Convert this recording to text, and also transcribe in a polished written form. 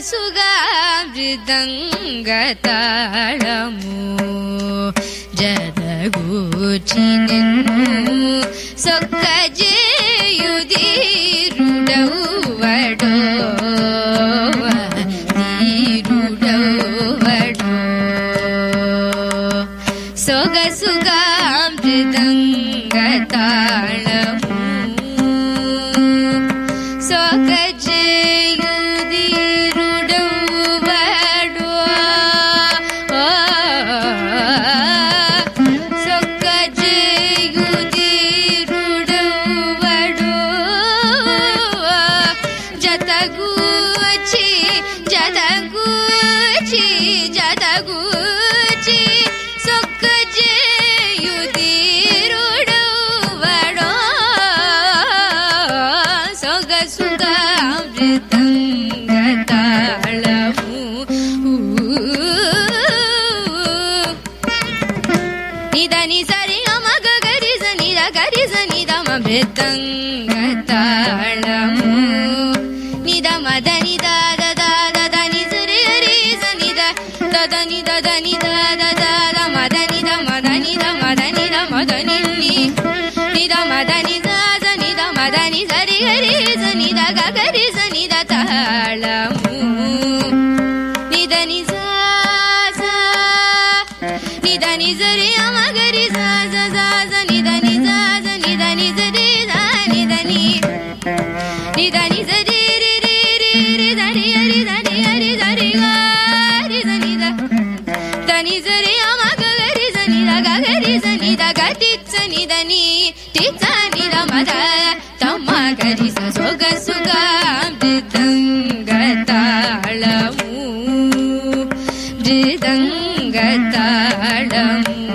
సొగసుగా మృదంగతాళము జదగూచి నిన్ను సొక్కజేయుదీరుడౌవడో దీరుడౌవడో సొగసుగా మృదంగతాళము సొక్కజేయుదీరుడౌవడో సొక్కజేయుదీరుడౌవడో జతగూచి జతగూచి జతగూచి సొక్కజేయుదీరుడౌవడో సొగసుగా మృదంగతాళము నిదని సరి గమ గరిజ నిద గరిజ నిదమ మృదంగతాళము నిద మద నిద దద దద నిజ రిజ నిద దద నిద ద నిద దద మద నిద మద నిద మద నిద మద నిల్లి నిద మద నిద జ నిద మద నిజ రిజ నిద గరిజ నిద తాళము నిద నిజ నిద నిజ రి అమ గరి జ జ జ నిద నిజ జ నిద నిజ రి జ నిద ని నిద నిజ రి రి రి రి రి ద రి రి ద రి రి ద రి గ రి జ నిద ద నిజ రి అమ గరి జ నిద గరి జ నిద గతి చ నిద ని టి చ నిద మద తమ గరి స సొగసుగా మృదంగతాళము మృదంగతాళము